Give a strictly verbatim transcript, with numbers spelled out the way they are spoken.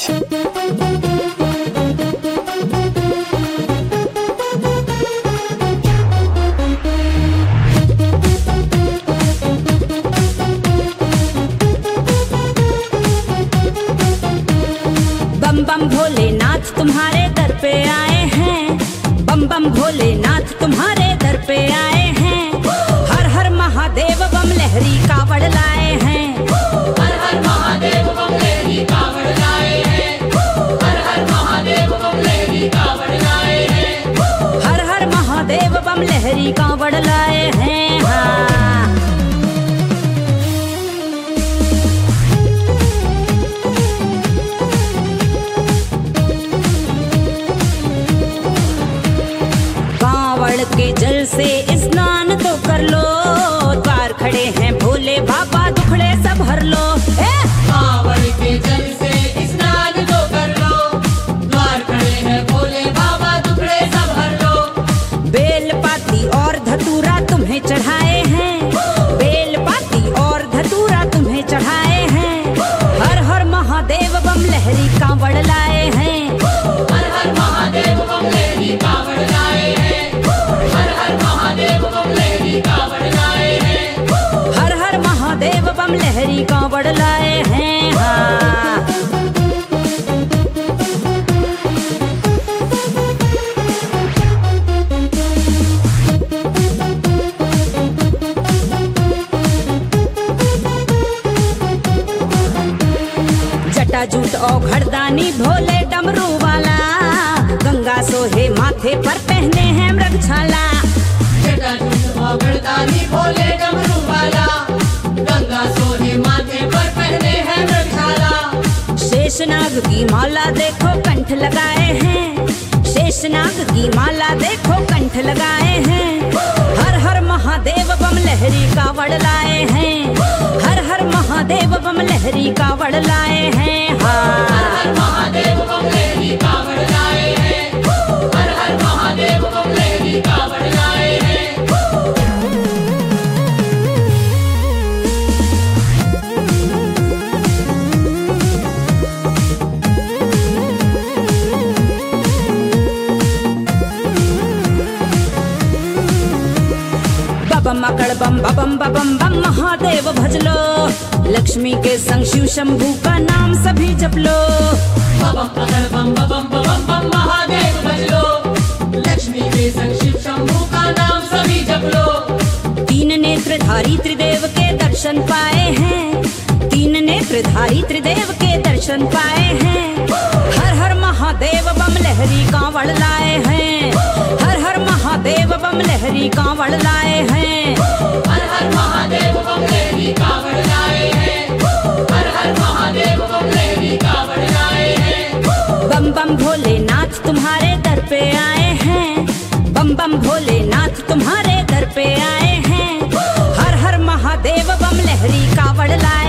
बम बम भोलेनाथ तुम्हारे दर पे आए हैं, बम बम भोलेनाथ तुम्हारे दर पे आए हैं। हर हर महादेव बम लहरी कावड़ लाए हैं, हर हर महादेव बम लहरी कावड़ लाए हैं, हर हर महादेव बम लहरी कावड़ लाए हैं, हर हर महादेव बम लहरी कावड़ लाए हैं। हाँ कावड़ के जल से स्नान तो कर लो, द्वार खड़े हैं भोले बाबा दुखड़े सब हर लो। ए! कावड़ के जल से स्नान तो कर लो, द्वार खड़े हैं भोले बाबा दुखड़े सब हर लो। बेल पाती और धतूरा तुम्हें चढ़ाए हैं, बेल पाती और धतूरा तुम्हें चढ़ाए हैं। हर हर महादेव बम लहरी कावड़ लाए हैं, हर हर महादेव बम लहरी कावड़ लाए हैं, हर हर महादेव बम लहरी कावड़ लाए हैं, हर हर महादेव बम लहरी कावड़ लाए हैं। हाँ जटाजूट और घड़दानी भोले डमरू वाला, गंगा सोहे माथे पर पहने हैं मृगछाला। जटाजूट और घड़दानी भोले डमरू वाला, गंगा सोहे माथे पर पहने हैं मृगछाला। शेषनाग की माला देखो कंठ लगाए हैं, शेषनाग की माला देखो कंठ लगाए हैं। हर हर महादेव बम लहरी कावड़ लाए हैं, हर हर महादेव बम लहरी कावड़ लाए हैं। हाँ हर हर महादेव बम लहरी कावड़ लाए हैं, हर हर महादेव बम लहरी कावड़ लाए हैं। बम अकड़ बम बम बम बम महादेव भजलो, लक्ष्मी के संग शिव शंभू का नाम सभी जप लो। बम अकड़ बम बम बम बम महादेव भजलो, लक्ष्मी के संग शिव शंभू का नाम सभी जप लो। तीन नेत्रधारी त्रिदेव के दर्शन पाए हैं, तीन नेत्रधारी त्रिदेव के दर्शन पाए हैं। हर हर महादेव बम लहरी कावड़ लाए हैं, हर हर महादेव बम लहरी कावड़ लाए हैं। हर हर महादेव बम लहरी कावड़ लाए हैं, हर हर महादेव बम लहरी कावड़ लाए हैं। बम बम भोलेनाथ तुम्हारे दर पे आए हैं, बम बम भोलेनाथ तुम्हारे दर पे आए हैं। हर हर महादेव बम लहरी कावड़ लाए